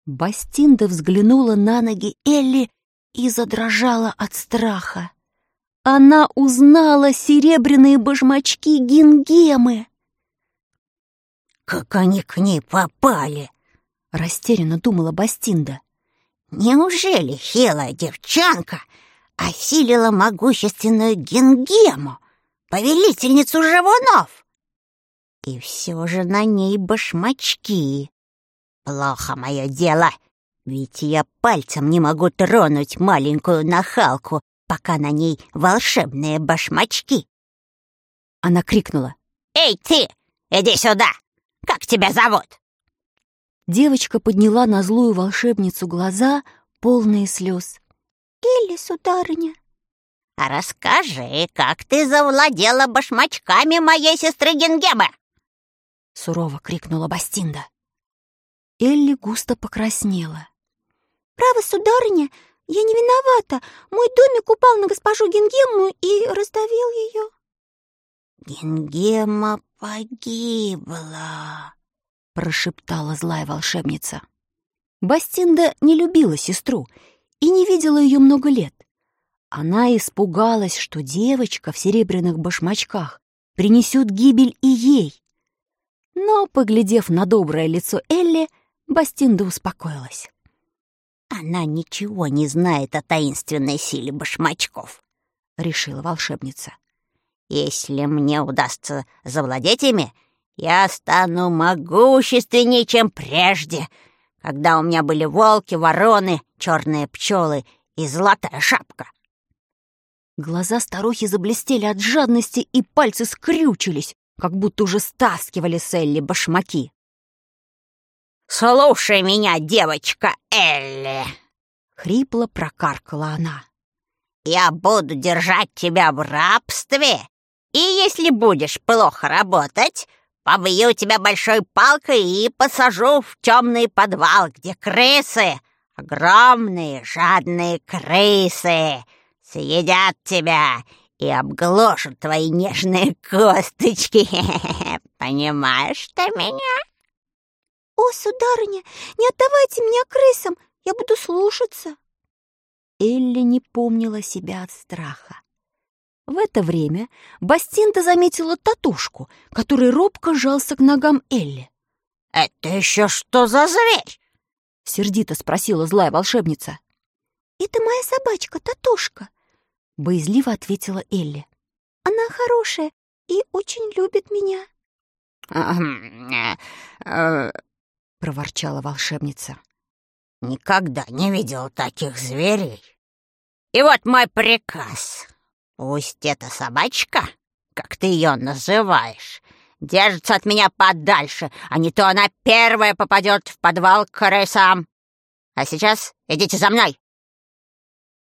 Бастинда взглянула на ноги Элли и задрожала от страха. Она узнала серебряные башмачки Гингемы. «Как они к ней попали?» — растерянно думала Бастинда. «Неужели хилая девчонка осилила могущественную Гингему, повелительницу живунов? И все же на ней башмачки. Плохо мое дело, ведь я пальцем не могу тронуть маленькую нахалку, пока на ней волшебные башмачки». Она крикнула: «Эй, ты! Иди сюда! Как тебя зовут?» Девочка подняла на злую волшебницу глаза, полные слез. «Элли, сударыня». «А расскажи, как ты завладела башмачками моей сестры Гингемы?» Сурово крикнула Бастинда. Элли густо покраснела. «Право, сударыня, я не виновата. Мой домик упал на госпожу Гингему и раздавил ее». «Гингема погибла», — прошептала злая волшебница. Бастинда не любила сестру и не видела ее много лет. Она испугалась, что девочка в серебряных башмачках принесет гибель и ей. Но, поглядев на доброе лицо Элли, Бастинда успокоилась. «Она ничего не знает о таинственной силе башмачков», — решила волшебница. «Если мне удастся завладеть ими, я стану могущественнее, чем прежде, когда у меня были волки, вороны, черные пчелы и золотая шапка». Глаза старухи заблестели от жадности, и пальцы скрючились, как будто уже стаскивали с Элли башмаки. «Слушай меня, девочка Элли!» — хрипло прокаркала она. «Я буду держать тебя в рабстве, и если будешь плохо работать, побью тебя большой палкой и посажу в темный подвал, где крысы, огромные жадные крысы, съедят тебя и обгложат твои нежные косточки. Понимаешь ты меня?» «О, сударыня, не отдавайте меня крысам, я буду слушаться». Элли не помнила себя от страха. В это время Бастинда заметила Татушку, который робко жался к ногам Элли. «Это еще что за зверь?» — сердито спросила злая волшебница. «Это моя собачка Татушка», — боязливо ответила Элли. «Она хорошая и очень любит меня». Проворчала волшебница. «Никогда не видел таких зверей. И вот мой приказ. Пусть эта собачка, как ты ее называешь, держится от меня подальше, а не то она первая попадет в подвал к крысам. А сейчас идите за мной.